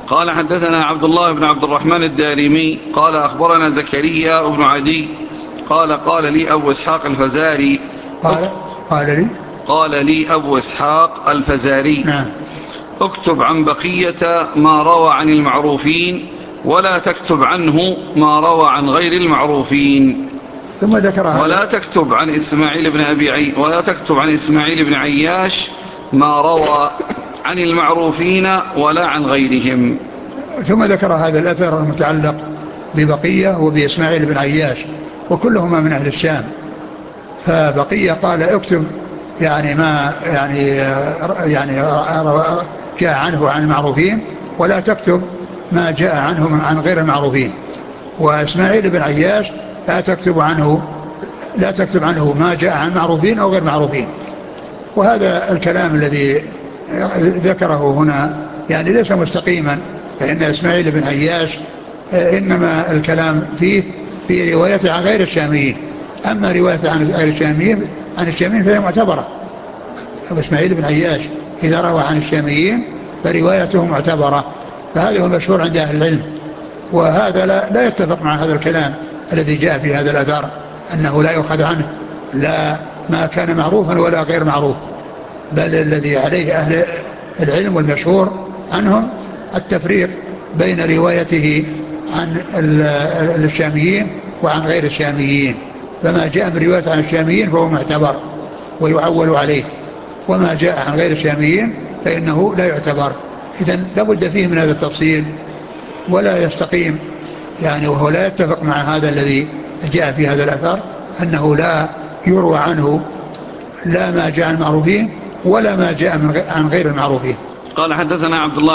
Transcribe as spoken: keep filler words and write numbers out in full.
قال حدثنا عبد الله بن عبد الرحمن الدارمي قال أخبرنا زكريا بن عدي قال قال لي أبو إسحاق الفزاري قال قال لي قال لي أبو إسحاق الفزاري نعم. اكتب عن بقية ما روى عن المعروفين ولا تكتب عنه ما روى عن غير المعروفين. ثم ذكر هذا. ولا تكتب عن إسماعيل بن أبي عي ولا تكتب عن إسماعيل بن عياش ما روى عن المعروفين ولا عن غيرهم. ثم ذكر هذا الأثر المتعلق ببقية وبإسماعيل بن عياش وكلهما من أهل الشام. فبقية قال اكتب يعني ما يعني يعني جاء عنه عن المعروفين ولا تكتب ما جاء عنه عن غير المعروفين. وإسماعيل بن عياش لا تكتب عنه لا تكتب عنه ما جاء عن معروفين أو غير معروفين. وهذا الكلام الذي ذكره هنا يعني ليس مستقيما، فإن إسماعيل بن عياش إنما الكلام فيه في روايته عن غير الشاميين. أما روايته عن غير الشاميين عن الشاميين فهي معتبرة. أبو إسماعيل بن عياش إذا روى عن الشاميين فروايته معتبرة. فهذا هو المشهور عند أهل العلم. وهذا لا, لا يتفق مع هذا الكلام الذي جاء في هذا الأثر أنه لا يؤخذ عنه لا ما كان معروفا ولا غير معروف، بل الذي عليه أهل العلم والمشهور عنهم التفريق بين روايته عن الشاميين وعن غير الشاميين. فما جاء من رواية عن الشاميين فهو معتبر ويعول عليه، وما جاء عن غير الشاميين فإنه لا يعتبر. إذن لابد فيه من هذا التفصيل ولا يستقيم يعني، وهو لا يتفق مع هذا الذي جاء في هذا الأثر أنه لا يروى عنه لا ما جاء عن المعروفين ولا ما جاء عن غير المعروفين. قال حدثنا عبد الله